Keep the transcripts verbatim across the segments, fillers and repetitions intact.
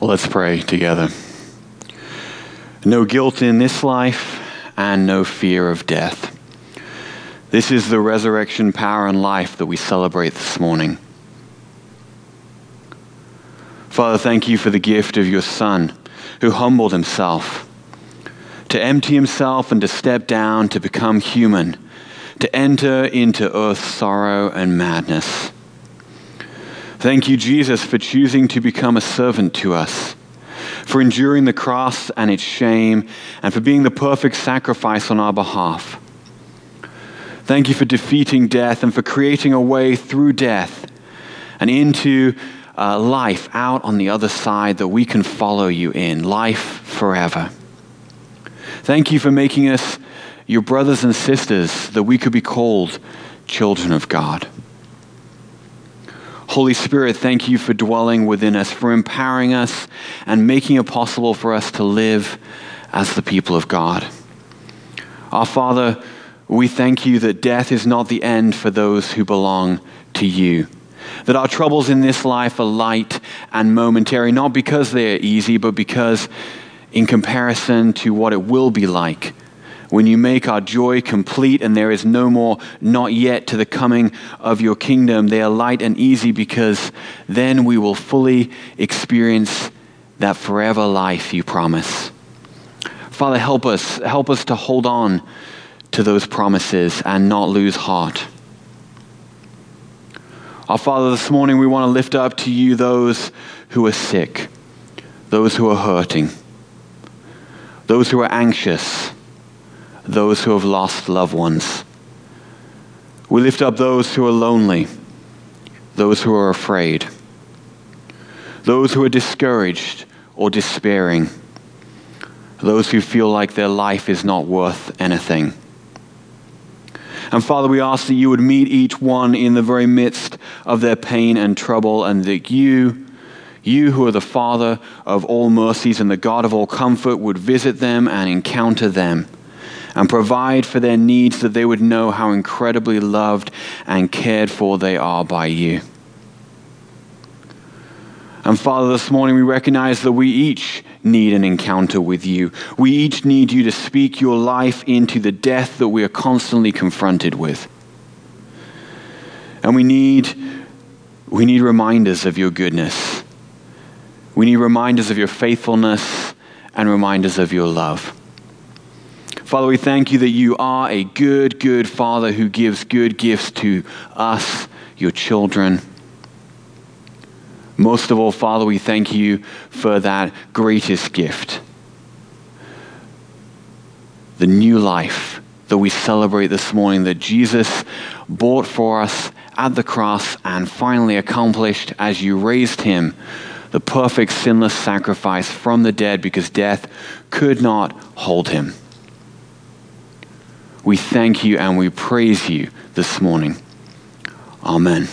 Let's pray together. No guilt in this life and no fear of death. This is the resurrection power and life that we celebrate this morning. Father, thank you for the gift of your Son, who humbled himself, to empty himself and to step down, to become human, to enter into earth's sorrow and madness. Thank you, Jesus, for choosing to become a servant to us, for enduring the cross and its shame, and for being the perfect sacrifice on our behalf. Thank you for defeating death and for creating a way through death and into uh, life out on the other side that we can follow you in, life forever. Thank you for making us your brothers and sisters, that we could be called children of God. Holy Spirit, thank you for dwelling within us, for empowering us and making it possible for us to live as the people of God. Our Father, we thank you that death is not the end for those who belong to you, that our troubles in this life are light and momentary, not because they are easy, but because in comparison to what it will be like when you make our joy complete and there is no more not yet to the coming of your kingdom, they are light and easy because then we will fully experience that forever life you promise. Father, help us, help us to hold on to those promises and not lose heart. Our Father, this morning we want to lift up to you those who are sick, those who are hurting, those who are anxious, those who have lost loved ones. We lift up those who are lonely, those who are afraid, those who are discouraged or despairing, those who feel like their life is not worth anything. And Father, we ask that you would meet each one in the very midst of their pain and trouble, and that you, you who are the Father of all mercies and the God of all comfort, would visit them and encounter them and provide for their needs, that they would know how incredibly loved and cared for they are by you. And Father, this morning we recognize that we each need an encounter with you. We each need you to speak your life into the death that we are constantly confronted with. And we need, we need reminders of your goodness. We need reminders of your faithfulness and reminders of your love. Father, we thank you that you are a good, good Father who gives good gifts to us, your children. Most of all, Father, we thank you for that greatest gift, the new life that we celebrate this morning, that Jesus bought for us at the cross and finally accomplished as you raised him, the perfect sinless sacrifice from the dead, because death could not hold him. We thank you and we praise you this morning. Amen.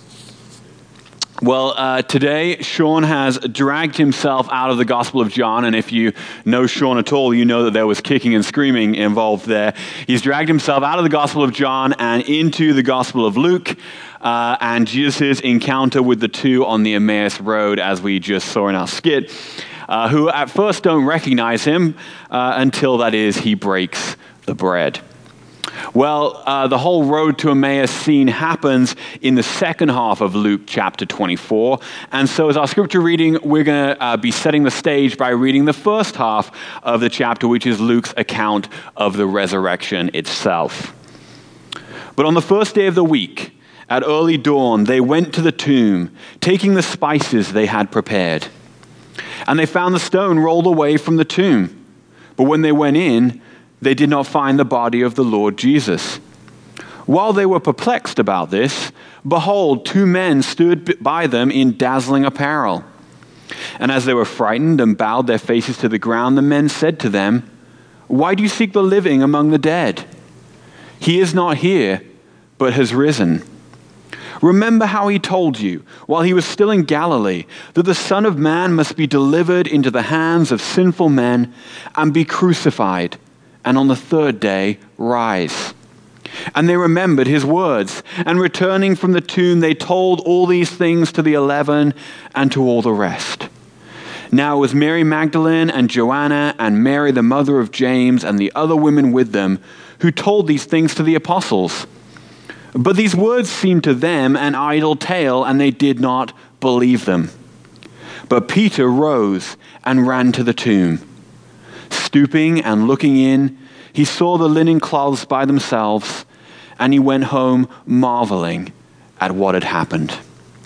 Well, uh, today, Sean has dragged himself out of the Gospel of John, and if you know Sean at all, you know that there was kicking and screaming involved there. He's dragged himself out of the Gospel of John and into the Gospel of Luke, uh, and Jesus' encounter with the two on the Emmaus Road, as we just saw in our skit, uh, who at first don't recognize him uh, until, that is, he breaks the bread. Well, uh, the whole road to Emmaus scene happens in the second half of Luke chapter twenty-four. And so as our scripture reading, we're going to uh, be setting the stage by reading the first half of the chapter, which is Luke's account of the resurrection itself. But on the first day of the week, at early dawn, they went to the tomb, taking the spices they had prepared. And they found the stone rolled away from the tomb. But when they went in, they did not find the body of the Lord Jesus. While they were perplexed about this, behold, two men stood by them in dazzling apparel. And as they were frightened and bowed their faces to the ground, the men said to them, "Why do you seek the living among the dead? He is not here, but has risen. Remember how he told you, while he was still in Galilee, that the Son of Man must be delivered into the hands of sinful men and be crucified, and on the third day rise." And they remembered his words, and returning from the tomb, they told all these things to the eleven and to all the rest. Now it was Mary Magdalene and Joanna and Mary, the mother of James, and the other women with them, who told these things to the apostles. But these words seemed to them an idle tale, and they did not believe them. But Peter rose and ran to the tomb. Stooping and looking in, he saw the linen cloths by themselves, and he went home marveling at what had happened.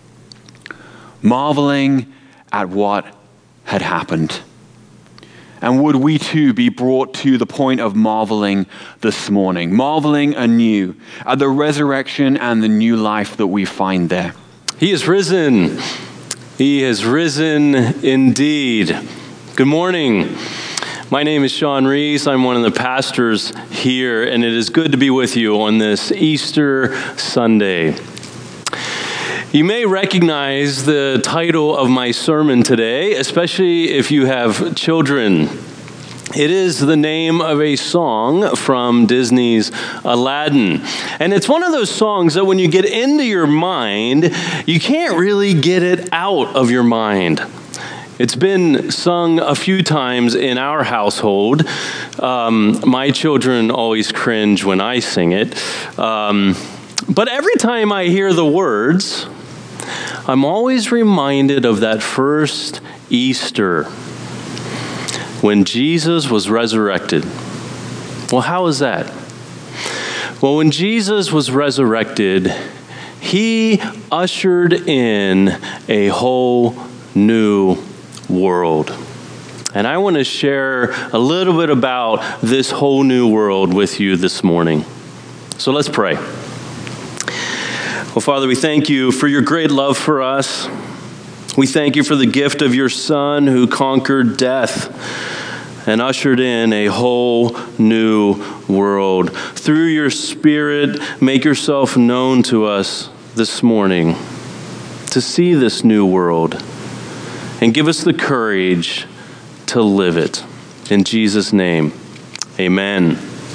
Marveling at what had happened. And would we too be brought to the point of marveling this morning, marveling anew at the resurrection and the new life that we find there. He is risen. He has risen indeed. Good morning. My name is Sean Rees. I'm one of the pastors here, and it is good to be with you on this Easter Sunday. You may recognize the title of my sermon today, especially if you have children. It is the name of a song from Disney's Aladdin. And it's one of those songs that when you get into your mind, you can't really get it out of your mind. It's been sung a few times in our household. Um, my children always cringe when I sing it. Um, but every time I hear the words, I'm always reminded of that first Easter when Jesus was resurrected. Well, how is that? Well, when Jesus was resurrected, he ushered in a whole new world. And I want to share a little bit about this whole new world with you this morning. So let's pray. Well, Father, we thank you for your great love for us. We thank you for the gift of your Son who conquered death and ushered in a whole new world. Through your Spirit, make yourself known to us this morning to see this new world and give us the courage to live it. In Jesus' name, amen.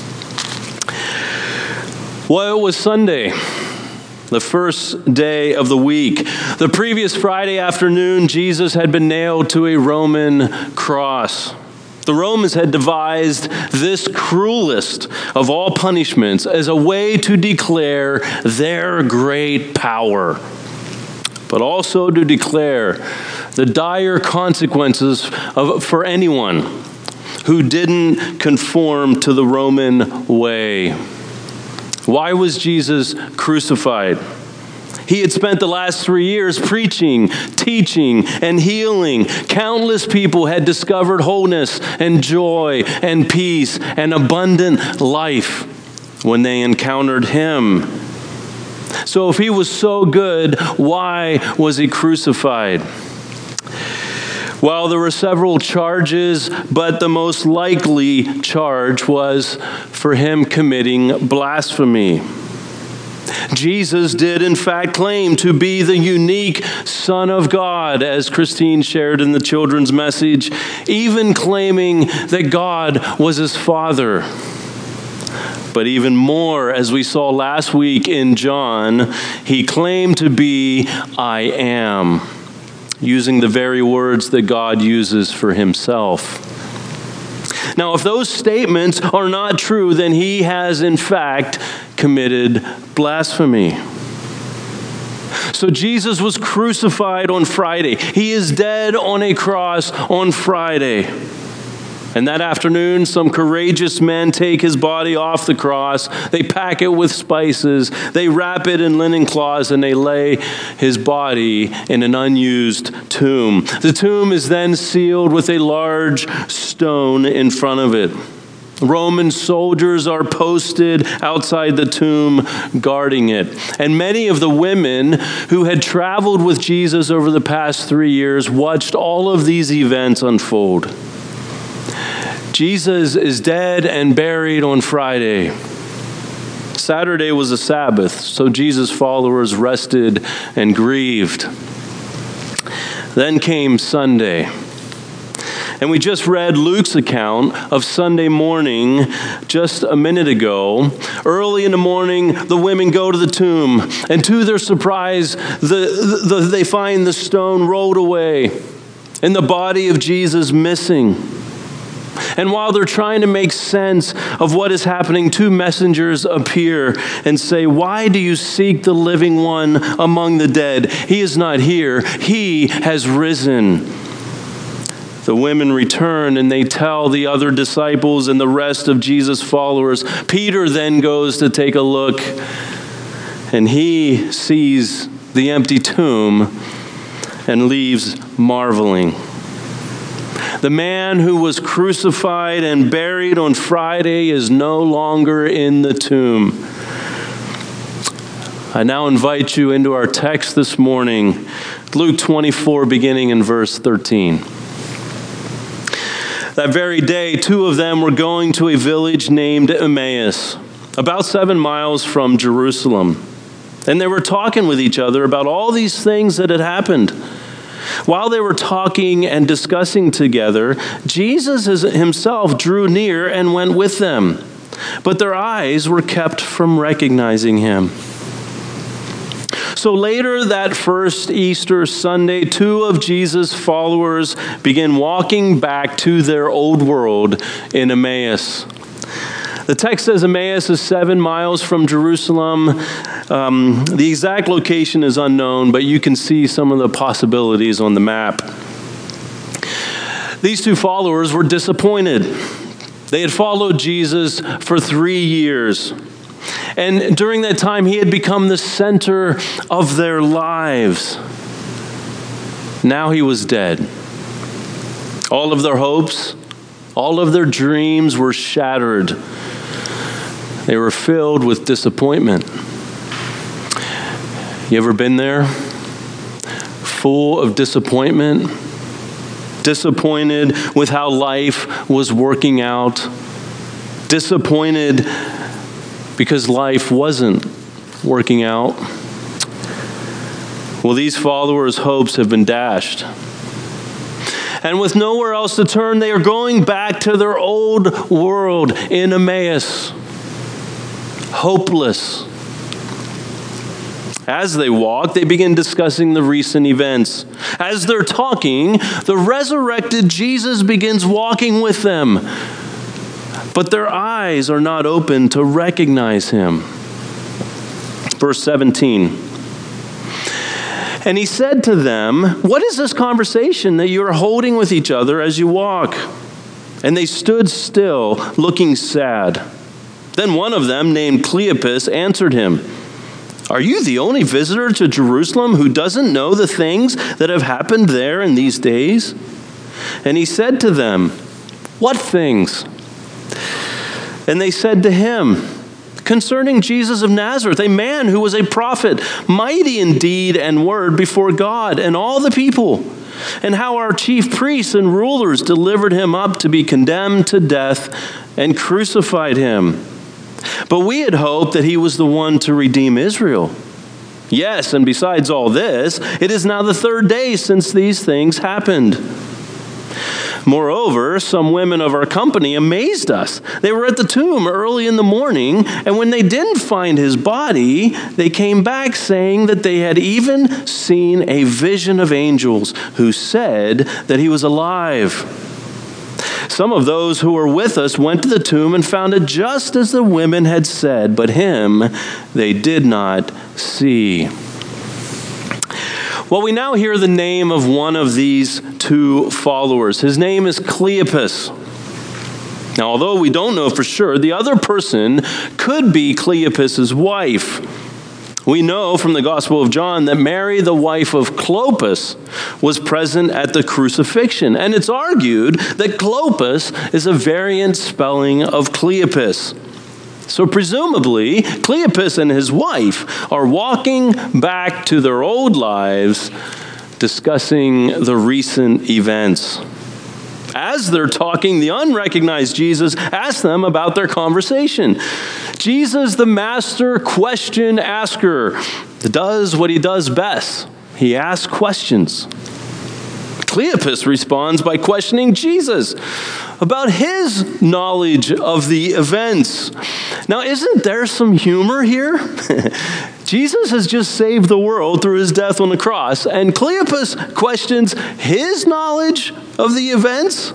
Well, it was Sunday, the first day of the week. The previous Friday afternoon, Jesus had been nailed to a Roman cross. The Romans had devised this cruelest of all punishments as a way to declare their great power, but also to declare the dire consequences of, for anyone who didn't conform to the Roman way. Why was Jesus crucified? He had spent the last three years preaching, teaching, and healing. Countless people had discovered wholeness and joy and peace and abundant life when they encountered him. So if he was so good, why was he crucified? Well, there were several charges, but the most likely charge was for him committing blasphemy. Jesus did, in fact, claim to be the unique Son of God, as Christine shared in the children's message, even claiming that God was his Father. But even more, as we saw last week in John, he claimed to be I am, using the very words that God uses for himself. Now, if those statements are not true, then he has, in fact, committed blasphemy. So Jesus was crucified on Friday. He is dead on a cross on Friday. And that afternoon, some courageous men take his body off the cross. They pack it with spices. They wrap it in linen cloths, and they lay his body in an unused tomb. The tomb is then sealed with a large stone in front of it. Roman soldiers are posted outside the tomb guarding it. And many of the women who had traveled with Jesus over the past three years watched all of these events unfold. Jesus is dead and buried on Friday. Saturday was a Sabbath, so Jesus' followers rested and grieved. Then came Sunday. And we just read Luke's account of Sunday morning just a minute ago. Early in the morning, the women go to the tomb, and to their surprise, the, the, they find the stone rolled away. and the body of Jesus missing. And while they're trying to make sense of what is happening, two messengers appear and say, "Why do you seek the living one among the dead? He is not here. He has risen." The women return and they tell the other disciples and the rest of Jesus' followers. Peter then goes to take a look, and he sees the empty tomb and leaves marveling. The man who was crucified and buried on Friday is no longer in the tomb. I now invite you into our text this morning, Luke twenty-four, beginning in verse thirteen. That very day, two of them were going to a village named Emmaus, about seven miles from Jerusalem. And they were talking with each other about all these things that had happened. While they were talking and discussing together, Jesus himself drew near and went with them. But their eyes were kept from recognizing him. So later that first Easter Sunday, two of Jesus' followers began walking back to their old world in Emmaus. The text says Emmaus is seven miles from Jerusalem. Um, the exact location is unknown, but you can see some of the possibilities on the map. These two followers were disappointed. They had followed Jesus for three years. And during that time, he had become the center of their lives. Now he was dead. All of their hopes, all of their dreams were shattered. They were filled with disappointment. You ever been there? Full of disappointment? Disappointed with how life was working out? Disappointed because life wasn't working out? Well, these followers' hopes have been dashed. And with nowhere else to turn, they are going back to their old world in Emmaus. Hopeless. As they walk, they begin discussing the recent events. As they're talking, the resurrected Jesus begins walking with them. But their eyes are not open to recognize him. Verse seventeen. And he said to them, "What is this conversation that you are holding with each other as you walk?" And they stood still, looking sad. Then one of them, named Cleopas, answered him, "Are you the only visitor to Jerusalem who doesn't know the things that have happened there in these days?" And he said to them, "What things?" And they said to him, "Concerning Jesus of Nazareth, a man who was a prophet, mighty in deed and word before God and all the people, and how our chief priests and rulers delivered him up to be condemned to death and crucified him. But we had hoped that he was the one to redeem Israel. Yes, and besides all this, it is now the third day since these things happened. Moreover, some women of our company amazed us. They were at the tomb early in the morning, and when they didn't find his body, they came back saying that they had even seen a vision of angels who said that he was alive. Some of those who were with us went to the tomb and found it just as the women had said, but him they did not see." Well, we now hear the name of one of these two followers. His name is Cleopas. Now, although we don't know for sure, the other person could be Cleopas's wife. We know from the Gospel of John that Mary, the wife of Clopas, was present at the crucifixion. And it's argued that Clopas is a variant spelling of Cleopas. So presumably, Cleopas and his wife are walking back to their old lives, discussing the recent events. As they're talking, the unrecognized Jesus asks them about their conversation. Jesus, the master question asker, does what he does best. He asks questions. Cleopas responds by questioning Jesus about his knowledge of the events. Now, isn't there some humor here? Jesus has just saved the world through his death on the cross, and Cleopas questions his knowledge of the events.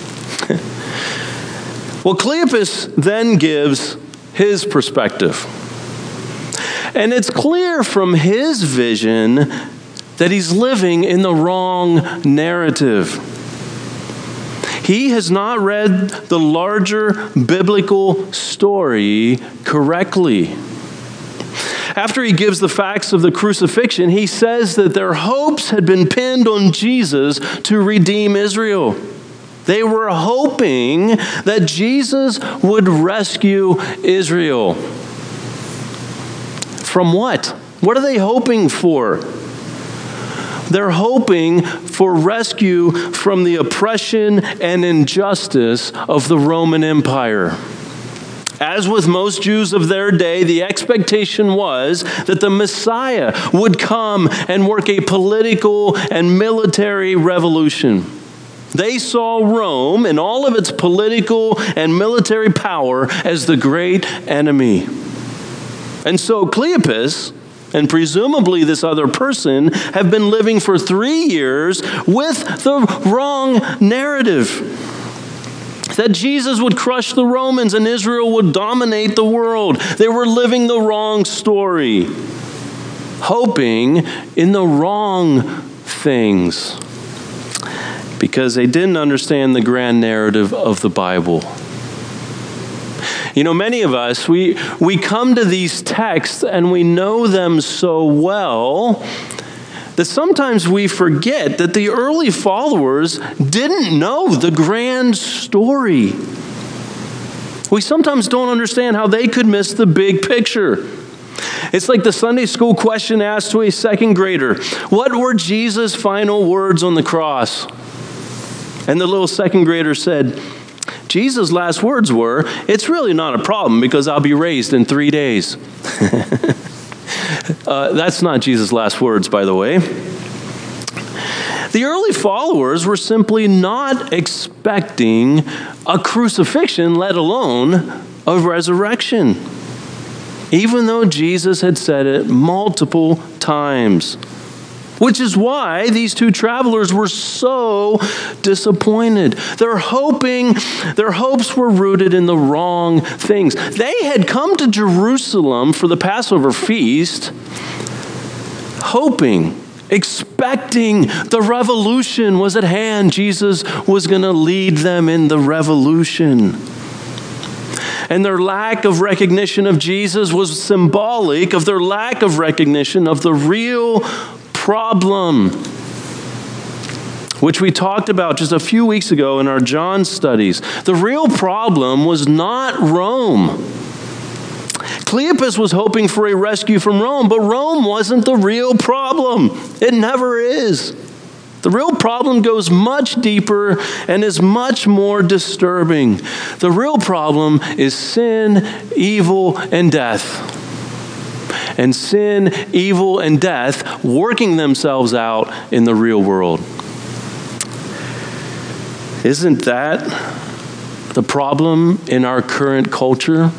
Well, Cleopas then gives his perspective. And it's clear from his vision that he's living in the wrong narrative. He has not read the larger biblical story correctly. After he gives the facts of the crucifixion, he says that their hopes had been pinned on Jesus to redeem Israel. They were hoping that Jesus would rescue Israel. From what? What are they hoping for? They're hoping for rescue from the oppression and injustice of the Roman Empire. As with most Jews of their day, the expectation was that the Messiah would come and work a political and military revolution. They saw Rome and all of its political and military power as the great enemy. And so Cleopas, and presumably this other person, have been living for three years with the wrong narrative. That Jesus would crush the Romans and Israel would dominate the world. They were living the wrong story, hoping in the wrong things, because they didn't understand the grand narrative of the Bible. You know, many of us, we, we come to these texts and we know them so well that sometimes we forget that the early followers didn't know the grand story. We sometimes don't understand how they could miss the big picture. It's like the Sunday school question asked to a second grader, what were Jesus' final words on the cross? And the little second grader said, Jesus' last words were, it's really not a problem because I'll be raised in three days. uh, that's not Jesus' last words, by the way. The early followers were simply not expecting a crucifixion, let alone a resurrection, even though Jesus had said it multiple times. Which is why these two travelers were so disappointed. They're hoping, their hopes were rooted in the wrong things. They had come to Jerusalem for the Passover feast, hoping, expecting the revolution was at hand. Jesus was going to lead them in the revolution. And their lack of recognition of Jesus was symbolic of their lack of recognition of the real problem, which we talked about just a few weeks ago in our John studies. The real problem was not Rome. Cleopas was hoping for a rescue from Rome, but Rome wasn't the real problem. It never is. The real problem goes much deeper and is much more disturbing. The real problem is sin, evil, and death. And sin, evil, and death working themselves out in the real world. Isn't that the problem in our current culture?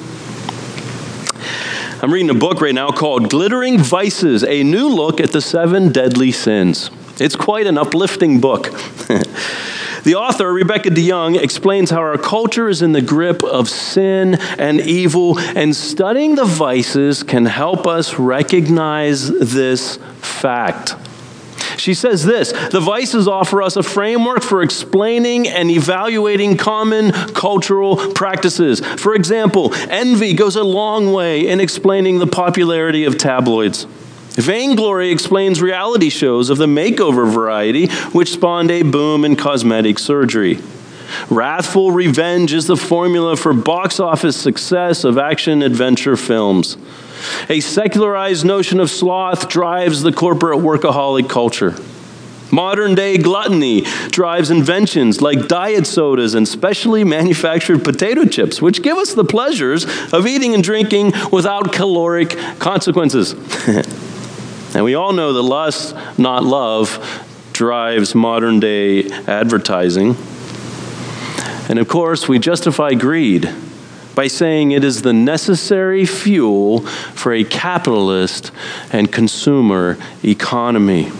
I'm reading a book right now called Glittering Vices, a new look at the seven deadly sins. It's quite an uplifting book. The author, Rebecca DeYoung, explains how our culture is in the grip of sin and evil, and studying the vices can help us recognize this fact. She says this, the vices offer us a framework for explaining and evaluating common cultural practices. For example, envy goes a long way in explaining the popularity of tabloids. Vainglory explains reality shows of the makeover variety, which spawned a boom in cosmetic surgery. Wrathful revenge is the formula for box office success of action-adventure films. A secularized notion of sloth drives the corporate workaholic culture. Modern-day gluttony drives inventions like diet sodas and specially manufactured potato chips, which give us the pleasures of eating and drinking without caloric consequences. And we all know that lust, not love, drives modern-day advertising. And of course, we justify greed by saying it is the necessary fuel for a capitalist and consumer economy.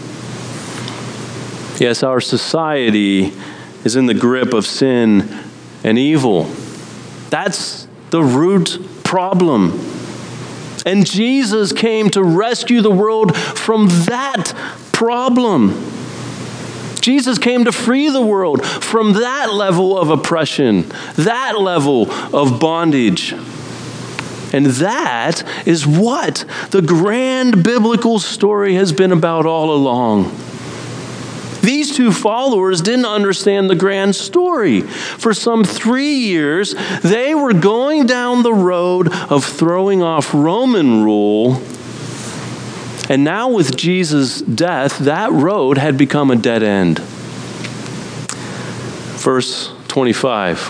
Yes, our society is in the grip of sin and evil. That's the root problem. And Jesus came to rescue the world from that problem. Jesus came to free the world from that level of oppression, that level of bondage. And that is what the grand biblical story has been about all along. These two followers didn't understand the grand story. For some three years, they were going down the road of throwing off Roman rule. And now with Jesus' death, that road had become a dead end. Verse twenty-five.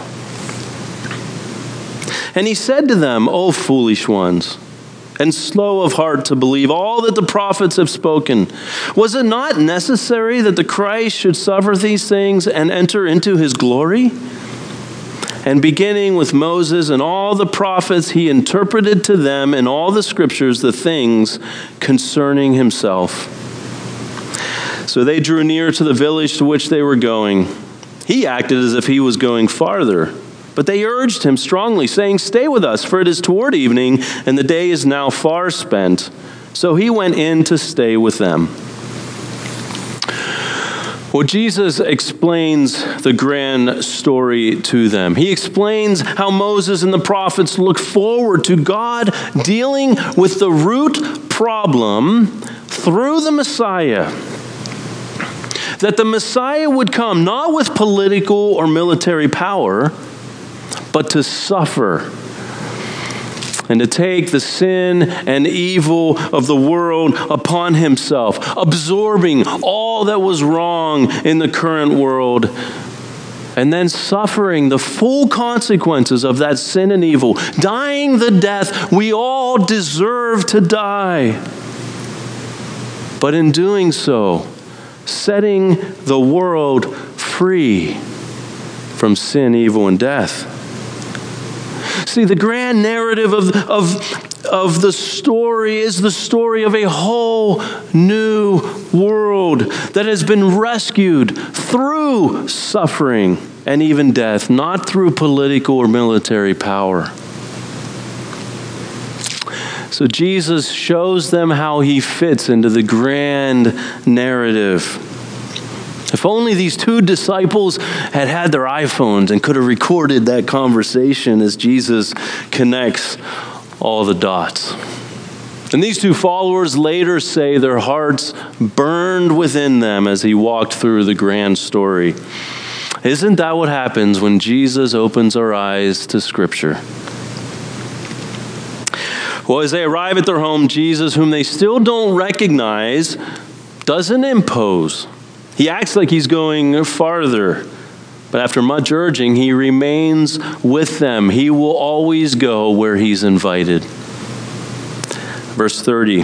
And he said to them, O foolish ones, and slow of heart to believe all that the prophets have spoken. Was it not necessary that the Christ should suffer these things and enter into his glory? And beginning with Moses and all the prophets, he interpreted to them in all the scriptures the things concerning himself. So they drew near to the village to which they were going. He acted as if he was going farther. But they urged him strongly, saying, Stay with us, for it is toward evening, and the day is now far spent. So he went in to stay with them. Well, Jesus explains the grand story to them. He explains how Moses and the prophets look forward to God dealing with the root problem through the Messiah. That the Messiah would come not with political or military power, but to suffer and to take the sin and evil of the world upon himself, absorbing all that was wrong in the current world, and then suffering the full consequences of that sin and evil, dying the death we all deserve to die. But in doing so, setting the world free from sin, evil, and death. See, the grand narrative of, of, of the story is the story of a whole new world that has been rescued through suffering and even death, not through political or military power. So Jesus shows them how he fits into the grand narrative. If only these two disciples had had their iPhones and could have recorded that conversation as Jesus connects all the dots. And these two followers later say their hearts burned within them as he walked through the grand story. Isn't that what happens when Jesus opens our eyes to Scripture? Well, as they arrive at their home, Jesus, whom they still don't recognize, doesn't impose. He acts like he's going farther, but after much urging, he remains with them. He will always go where he's invited. Verse thirty.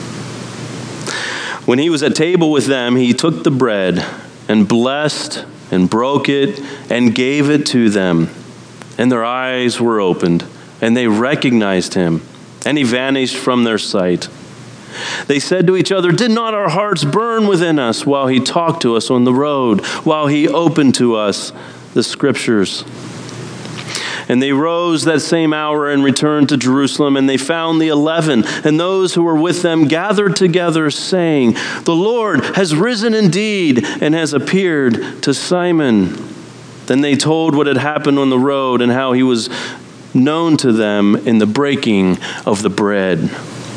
When he was at table with them, he took the bread and blessed and broke it and gave it to them. And their eyes were opened, and they recognized him, and he vanished from their sight. They said to each other, Did not our hearts burn within us while he talked to us on the road, while he opened to us the Scriptures? And they rose that same hour and returned to Jerusalem, and they found the eleven, and those who were with them gathered together, saying, The Lord has risen indeed and has appeared to Simon. Then they told what had happened on the road and how he was known to them in the breaking of the bread.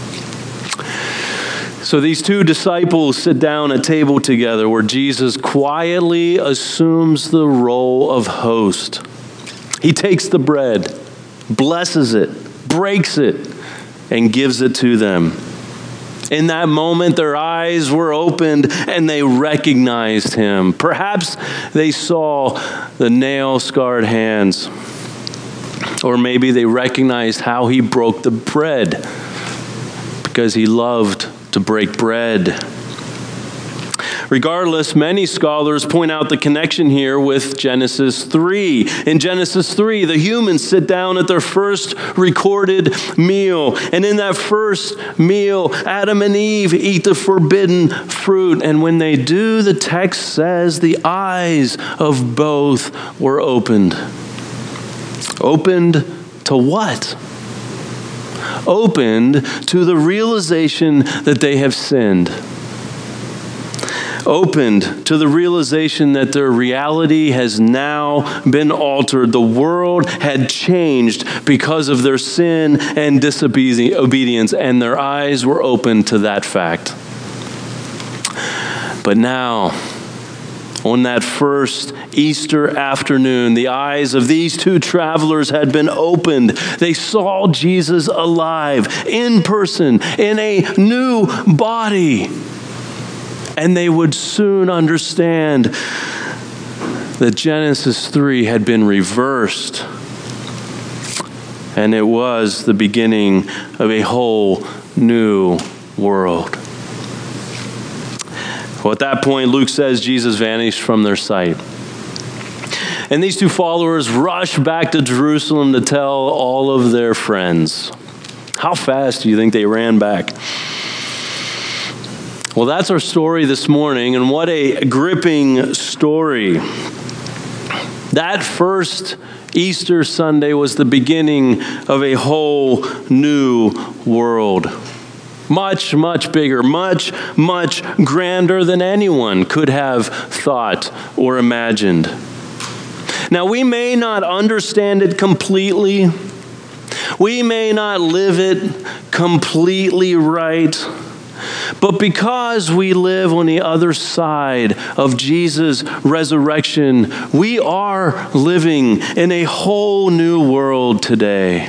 So these two disciples sit down at table together where Jesus quietly assumes the role of host. He takes the bread, blesses it, breaks it, and gives it to them. In that moment, their eyes were opened and they recognized him. Perhaps they saw the nail-scarred hands. Or maybe they recognized how he broke the bread because he loved to break bread. Regardless, many scholars point out the connection here with Genesis three. In Genesis three, the humans sit down at their first recorded meal. And in that first meal, Adam and Eve eat the forbidden fruit. And when they do, the text says the eyes of both were opened. Opened to what? Opened to the realization that they have sinned. Opened to the realization that their reality has now been altered. The world had changed because of their sin and disobedience, and their eyes were open to that fact. But now, on that first Easter afternoon, the eyes of these two travelers had been opened. They saw Jesus alive, in person, in a new body. And they would soon understand that Genesis three had been reversed. And it was the beginning of a whole new world. Well, at that point, Luke says Jesus vanished from their sight. And these two followers rushed back to Jerusalem to tell all of their friends. How fast do you think they ran back? Well, that's our story this morning, and what a gripping story. That first Easter Sunday was the beginning of a whole new world. Much, much bigger, much, much grander than anyone could have thought or imagined. Now, we may not understand it completely. We may not live it completely right. But because we live on the other side of Jesus' resurrection, we are living in a whole new world today.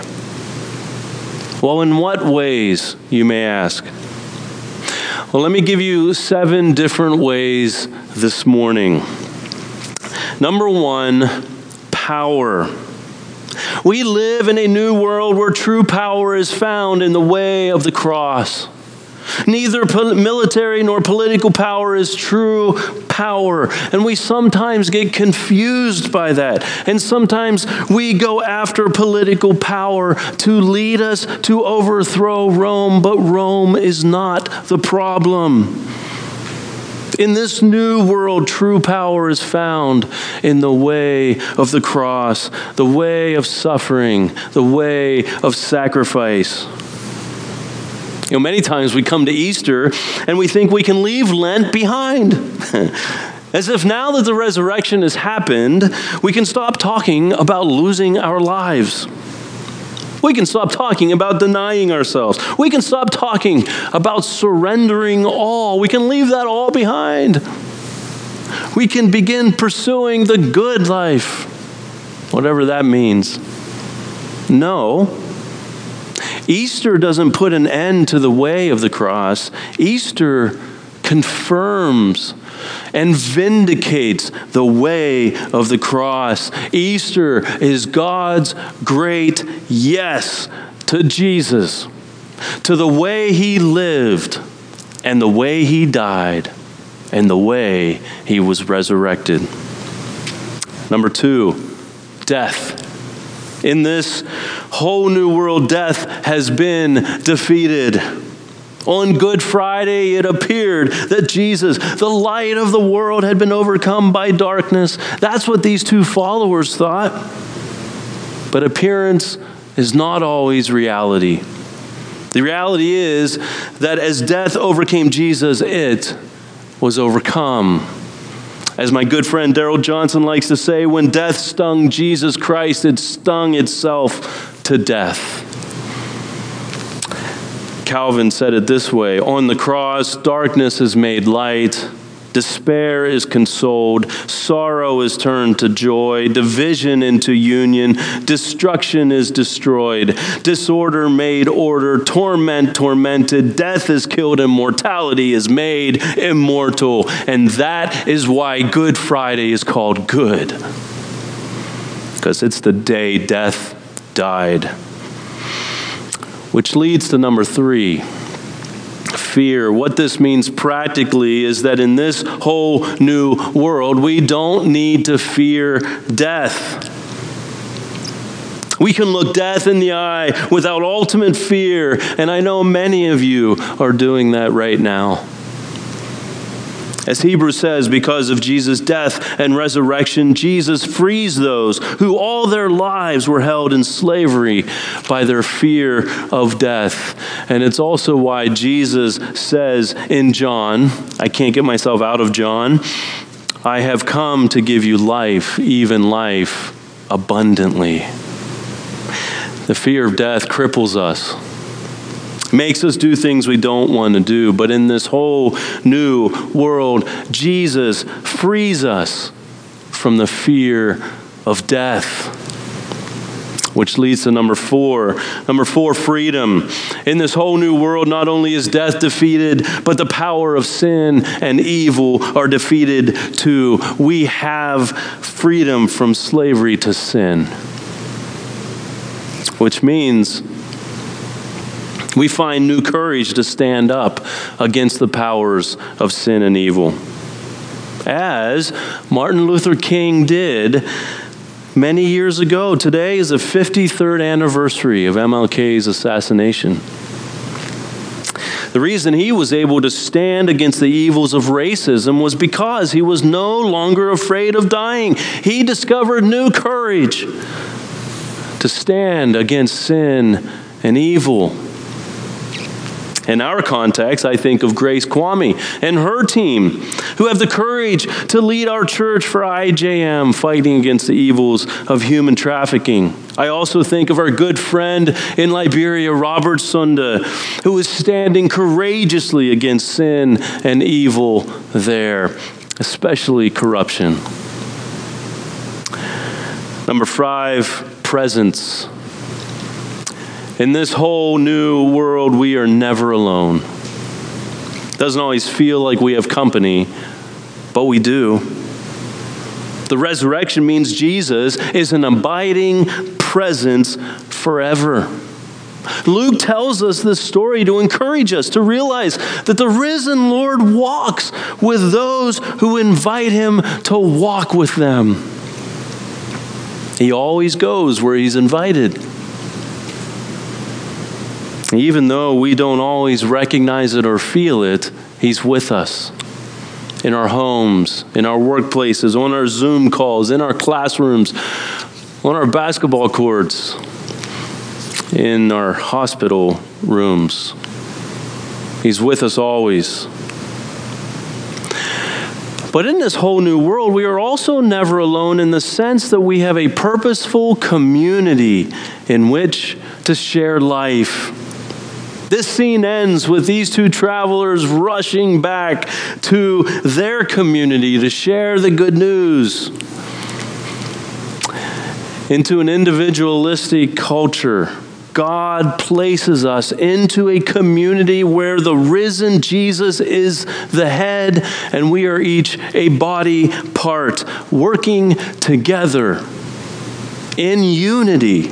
Well, in what ways, you may ask? Well, let me give you seven different ways this morning. Number one, power. We live in a new world where true power is found in the way of the cross. Neither military nor political power is true power. And we sometimes get confused by that. And sometimes we go after political power to lead us to overthrow Rome. But Rome is not the problem. In this new world, true power is found in the way of the cross, the way of suffering, the way of sacrifice. You know, many times we come to Easter and we think we can leave Lent behind. As if now that the resurrection has happened, we can stop talking about losing our lives. We can stop talking about denying ourselves. We can stop talking about surrendering all. We can leave that all behind. We can begin pursuing the good life, whatever that means. No. Easter doesn't put an end to the way of the cross. Easter confirms and vindicates the way of the cross. Easter is God's great yes to Jesus, to the way he lived and the way he died and the way he was resurrected. Number two, death. In this whole new world, death has been defeated. On Good Friday, it appeared that Jesus, the light of the world, had been overcome by darkness. That's what these two followers thought. But appearance is not always reality. The reality is that as death overcame Jesus, it was overcome. As my good friend Darrell Johnson likes to say, when death stung Jesus Christ, it stung itself to death. Calvin said it this way: on the cross, darkness is made light, despair is consoled, sorrow is turned to joy, division into union, destruction is destroyed, disorder made order, torment tormented, death is killed, immortality is made immortal. And that is why Good Friday is called good, because it's the day death died. Which leads to number three, fear. What this means practically is that in this whole new world, we don't need to fear death. We can look death in the eye without ultimate fear, and I know many of you are doing that right now. As Hebrews says, because of Jesus' death and resurrection, Jesus frees those who all their lives were held in slavery by their fear of death. And it's also why Jesus says in John, I can't get myself out of John, I have come to give you life, even life abundantly. The fear of death cripples us, makes us do things we don't want to do. But in this whole new world, Jesus frees us from the fear of death. Which leads to number four. Number four, freedom. In this whole new world, not only is death defeated, but the power of sin and evil are defeated too. We have freedom from slavery to sin. Which means we find new courage to stand up against the powers of sin and evil. As Martin Luther King did many years ago. Today is the fifty-third anniversary of M L K's assassination. The reason he was able to stand against the evils of racism was because he was no longer afraid of dying. He discovered new courage to stand against sin and evil. In our context, I think of Grace Kwame and her team, who have the courage to lead our church for I J M, fighting against the evils of human trafficking. I also think of our good friend in Liberia, Robert Sunda, who is standing courageously against sin and evil there, especially corruption. Number five, presence. In this whole new world, we are never alone. Doesn't always feel like we have company, but we do. The resurrection means Jesus is an abiding presence forever. Luke tells us this story to encourage us to realize that the risen Lord walks with those who invite him to walk with them. He always goes where he's invited. Even though we don't always recognize it or feel it, he's with us. In our homes, in our workplaces, on our Zoom calls, in our classrooms, on our basketball courts, in our hospital rooms. He's with us always. But in this whole new world, we are also never alone in the sense that we have a purposeful community in which to share life. This scene ends with these two travelers rushing back to their community to share the good news. Into an individualistic culture, God places us into a community where the risen Jesus is the head and we are each a body part, working together in unity.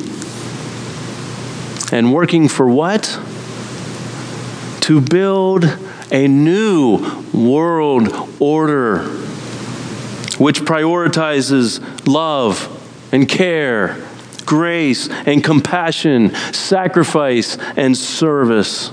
And working for what? To build a new world order which prioritizes love and care, grace and compassion, sacrifice and service.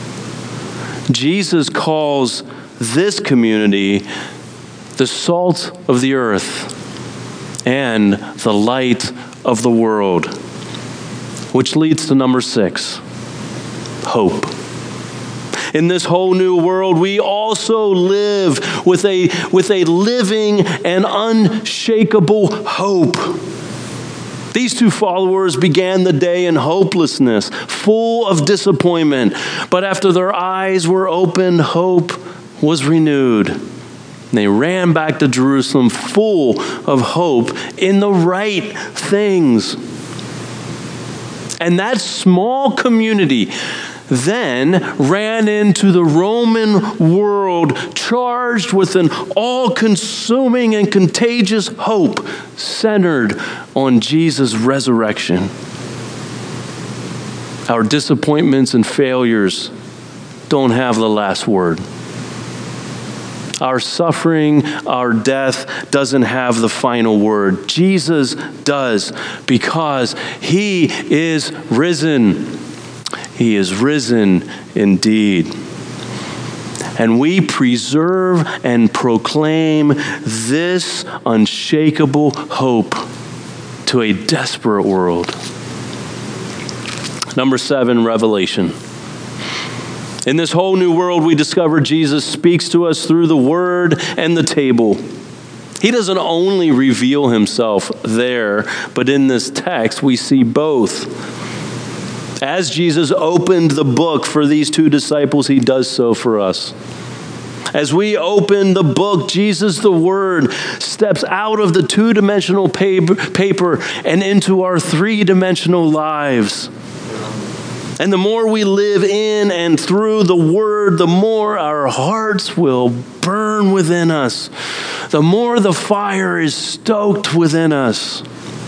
Jesus calls this community the salt of the earth and the light of the world, which leads to number six, hope. In this whole new world, we also live with a, with a living and unshakable hope. These two followers began the day in hopelessness, full of disappointment. But after their eyes were opened, hope was renewed. They ran back to Jerusalem full of hope in the right things. And that small community then ran into the Roman world charged with an all-consuming and contagious hope centered on Jesus' resurrection. Our disappointments and failures don't have the last word. Our suffering, our death doesn't have the final word. Jesus does, because he is risen. He is risen indeed. And we preserve and proclaim this unshakable hope to a desperate world. Number seven, Revelation. In this whole new world, we discover Jesus speaks to us through the word and the table. He doesn't only reveal himself there, but in this text, we see both. As Jesus opened the book for these two disciples, he does so for us. As we open the book, Jesus, the Word, steps out of the two-dimensional paper and into our three-dimensional lives. And the more we live in and through the Word, the more our hearts will burn within us. The more the fire is stoked within us.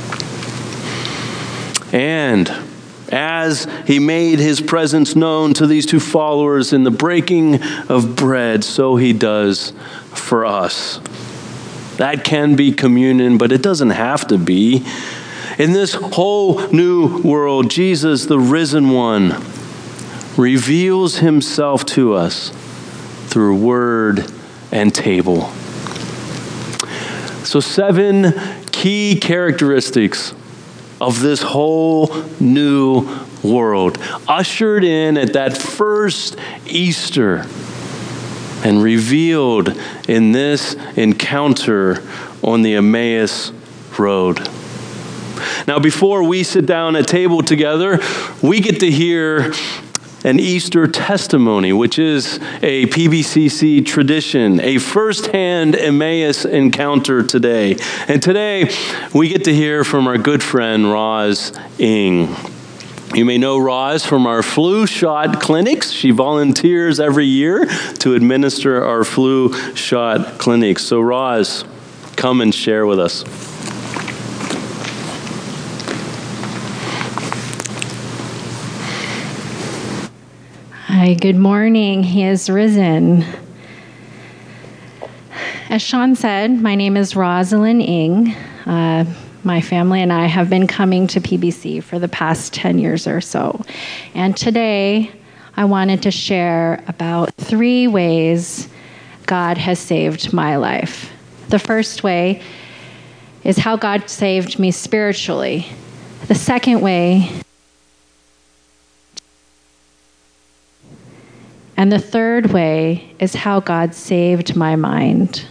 And as he made his presence known to these two followers in the breaking of bread, so he does for us. That can be communion, but it doesn't have to be. In this whole new world, Jesus, the risen one, reveals himself to us through word and table. So seven key characteristics of this whole new world, ushered in at that first Easter and revealed in this encounter on the Emmaus Road. Now, before we sit down at table together, we get to hear an Easter testimony, which is a P B C C tradition, a firsthand Emmaus encounter today. And today, we get to hear from our good friend, Roz Ng. You may know Roz from our flu shot clinics. She volunteers every year to administer our flu shot clinics. So Roz, come and share with us. Hi, good morning. He is risen. As Sean said, my name is Rosalind Ng. Uh, my family and I have been coming to P B C for the past ten years or so. And today, I wanted to share about three ways God has saved my life. The first way is how God saved me spiritually. The second way, and the third way is how God saved my mind.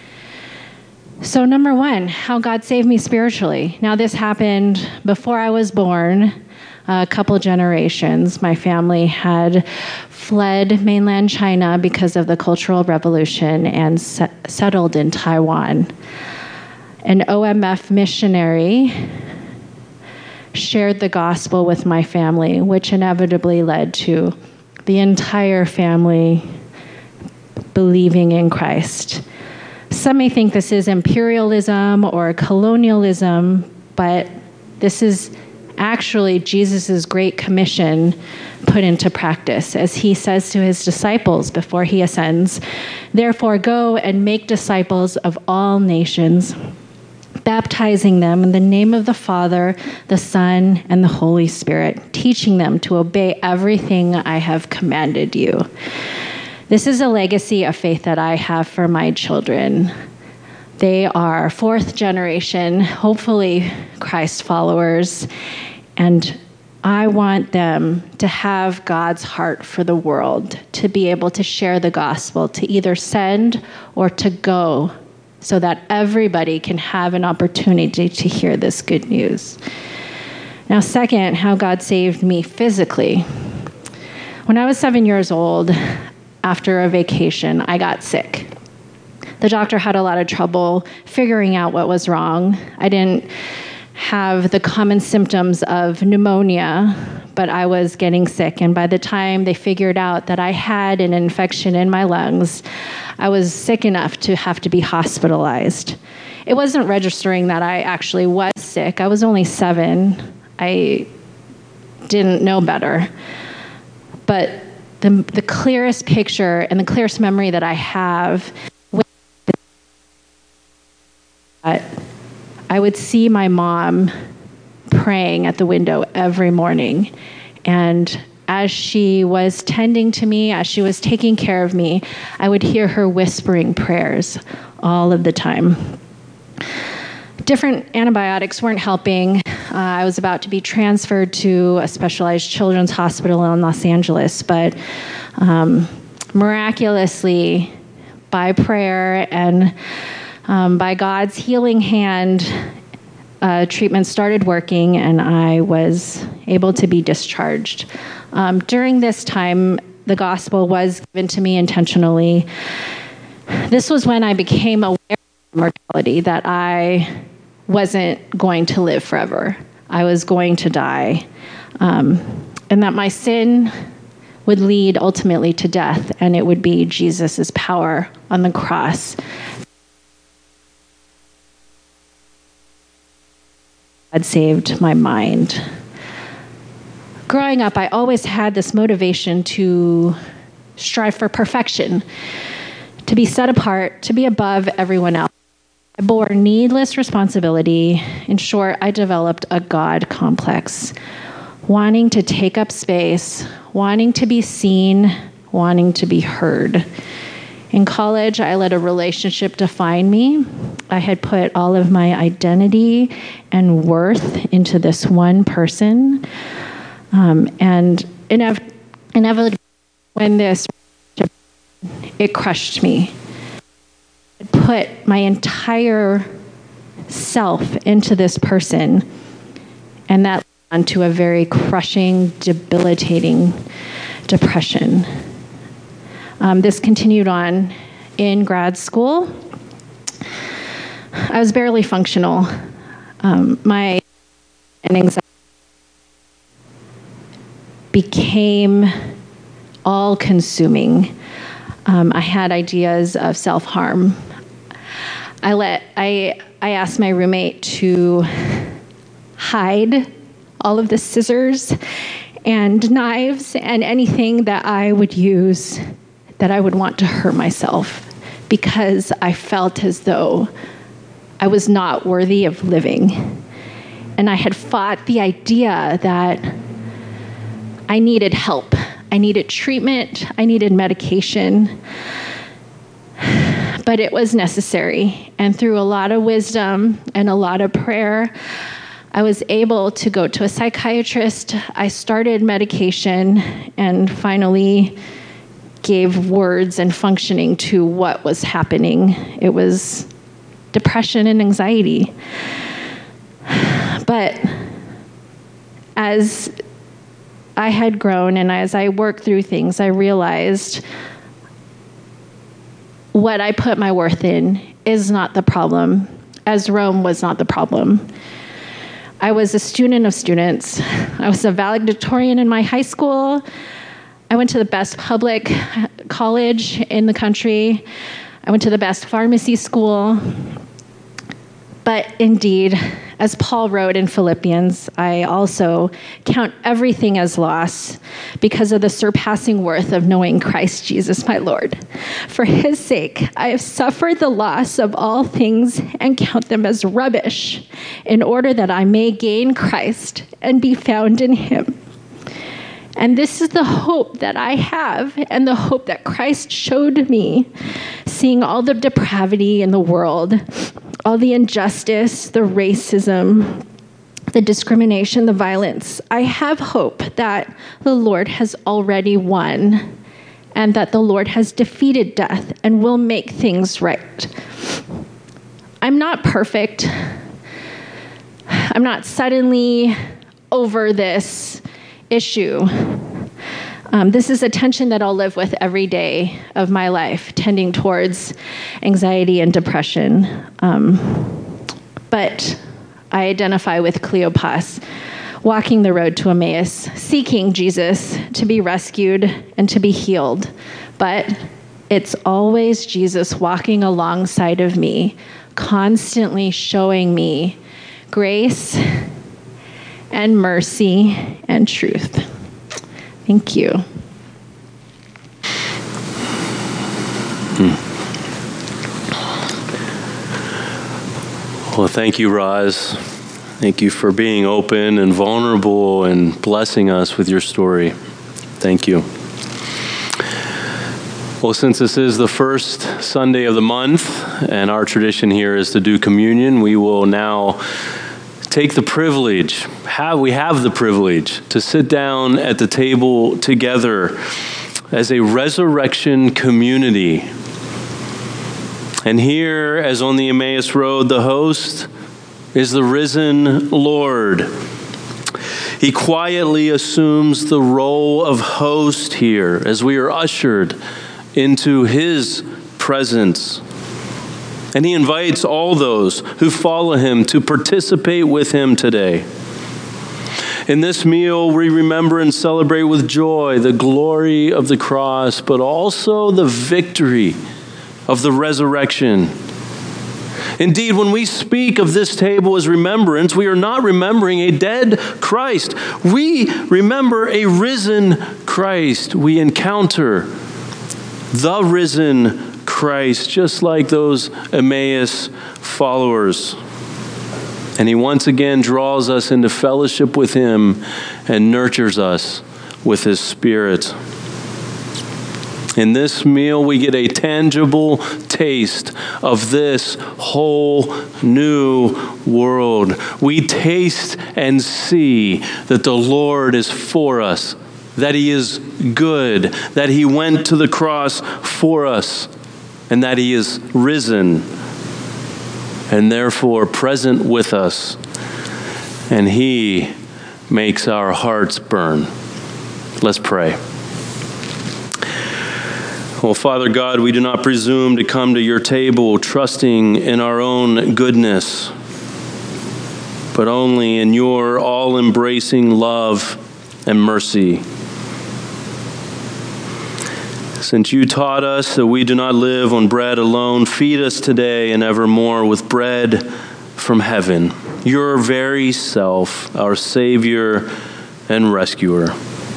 So number one, how God saved me spiritually. Now this happened before I was born, a couple generations. My family had fled mainland China because of the Cultural Revolution and set, settled in Taiwan. An O M F missionary shared the gospel with my family, which inevitably led to the entire family believing in Christ. Some may think this is imperialism or colonialism, but this is actually Jesus' great commission put into practice, as he says to his disciples before he ascends, "Therefore go and make disciples of all nations, baptizing them in the name of the Father, the Son, and the Holy Spirit, teaching them to obey everything I have commanded you." This is a legacy of faith that I have for my children. They are fourth generation, hopefully Christ followers, and I want them to have God's heart for the world, to be able to share the gospel, to either send or to go, so that everybody can have an opportunity to hear this good news. Now, second, how God saved me physically. When I was seven years old, after a vacation, I got sick. The doctor had a lot of trouble figuring out what was wrong. I didn't have the common symptoms of pneumonia, but I was getting sick. And by the time they figured out that I had an infection in my lungs, I was sick enough to have to be hospitalized. It wasn't registering that I actually was sick. I was only seven. I didn't know better. But the, the clearest picture and the clearest memory that I have, I would see my mom praying at the window every morning. And as she was tending to me, as she was taking care of me, I would hear her whispering prayers all of the time. Different antibiotics weren't helping. Uh, I was about to be transferred to a specialized children's hospital in Los Angeles, but um, miraculously, by prayer and um, by God's healing hand, uh, treatment started working, and I was able to be discharged. Um, during this time, the gospel was given to me intentionally. This was when I became aware of mortality, that I wasn't going to live forever. I was going to die, um, and that my sin would lead ultimately to death, and it would be Jesus' power on the cross. God saved my mind. Growing up, I always had this motivation to strive for perfection, to be set apart, to be above everyone else. I bore needless responsibility. In short, I developed a God complex, wanting to take up space, wanting to be seen, wanting to be heard. In college, I let a relationship define me. I had put all of my identity and worth into this one person. Um, and inev- inevitably, when this, it crushed me. It put my entire self into this person, and that led on to a very crushing, debilitating depression. Um, this continued on in grad school. I was barely functional. Um, my anxiety became all-consuming. Um, I had ideas of self-harm. I let I I asked my roommate to hide all of the scissors and knives and anything that I would use that I would want to hurt myself, because I felt as though I was not worthy of living. And I had fought the idea that I needed help. I needed treatment. I needed medication. But it was necessary. And through a lot of wisdom and a lot of prayer, I was able to go to a psychiatrist. I started medication and finally gave words and functioning to what was happening. It was depression and anxiety. But as I had grown and as I worked through things, I realized what I put my worth in is not the problem, as Rome was not the problem. I was a student of students. I was a valedictorian in my high school. I went to the best public college in the country. I went to the best pharmacy school. But indeed, as Paul wrote in Philippians, I also count everything as loss because of the surpassing worth of knowing Christ Jesus, my Lord. For his sake, I have suffered the loss of all things and count them as rubbish, in order that I may gain Christ and be found in him. And this is the hope that I have, and the hope that Christ showed me, seeing all the depravity in the world, all the injustice, the racism, the discrimination, the violence. I have hope that the Lord has already won, and that the Lord has defeated death and will make things right. I'm not perfect. I'm not suddenly over this issue. Um, this is a tension that I'll live with every day of my life, tending towards anxiety and depression. Um, but I identify with Cleopas, walking the road to Emmaus, seeking Jesus to be rescued and to be healed. But it's always Jesus walking alongside of me, constantly showing me grace and mercy and truth. Thank you. Well, thank you, Roz. Thank you for being open and vulnerable and blessing us with your story. Thank you. Well, since this is the first Sunday of the month, and our tradition here is to do communion, we will now take the privilege, have, we have the privilege to sit down at the table together as a resurrection community. And here, as on the Emmaus Road, the host is the risen Lord. He quietly assumes the role of host here as we are ushered into his presence. And he invites all those who follow him to participate with him today. In this meal, we remember and celebrate with joy the glory of the cross, but also the victory of the resurrection. Indeed, when we speak of this table as remembrance, we are not remembering a dead Christ. We remember a risen Christ. We encounter the risen Christ, just like those Emmaus followers. And he once again draws us into fellowship with him and nurtures us with his Spirit. In this meal, we get a tangible taste of this whole new world. We taste and see that the Lord is for us, that he is good, that he went to the cross for us, and that he is risen, and therefore present with us. And he makes our hearts burn. Let's pray. Well, Father God, we do not presume to come to your table trusting in our own goodness, but only in your all-embracing love and mercy. Since you taught us that we do not live on bread alone, feed us today and evermore with bread from heaven, your very self, our Savior and Rescuer.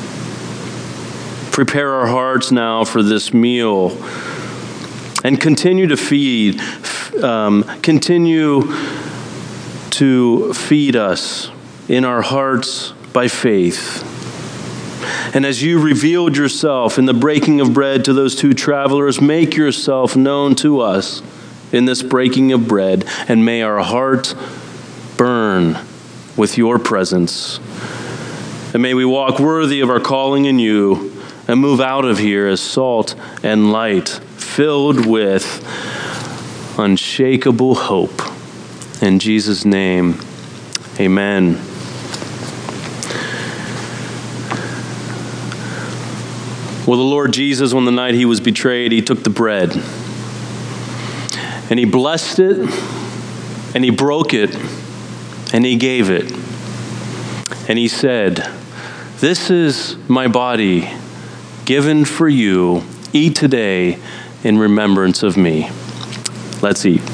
Prepare our hearts now for this meal and continue to feed, um, continue to feed us in our hearts by faith. And as you revealed yourself in the breaking of bread to those two travelers, make yourself known to us in this breaking of bread, and may our heart burn with your presence. And may we walk worthy of our calling in you, and move out of here as salt and light, filled with unshakable hope. In Jesus' name, amen. Well, the Lord Jesus, on the night he was betrayed, he took the bread, and he blessed it, and he broke it, and he gave it. And he said, "This is my body, given for you. Eat today in remembrance of me." Let's eat.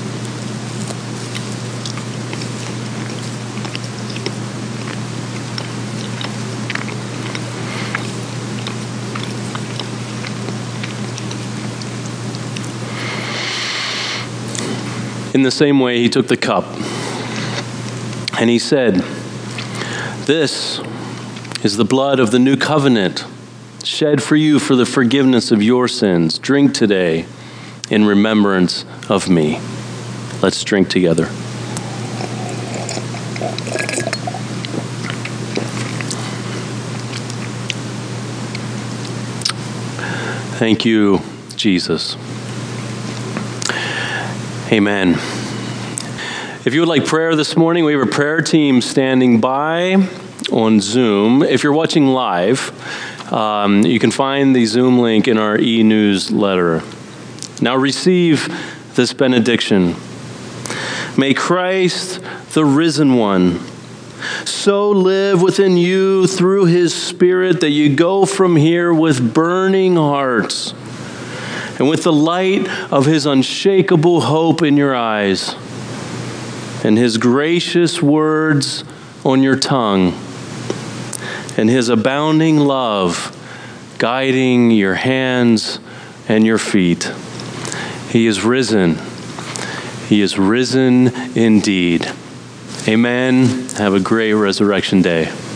In the same way, he took the cup, and he said, "This is the blood of the new covenant, shed for you for the forgiveness of your sins. Drink today in remembrance of me." Let's drink together. Thank you, Jesus. Amen. If you would like prayer this morning, we have a prayer team standing by on Zoom. If you're watching live, Um, you can find the Zoom link in our e-newsletter. Now receive this benediction. May Christ, the risen one, so live within you through his Spirit that you go from here with burning hearts and with the light of his unshakable hope in your eyes and his gracious words on your tongue, and his abounding love guiding your hands and your feet. He is risen. He is risen indeed. Amen. Have a great resurrection day.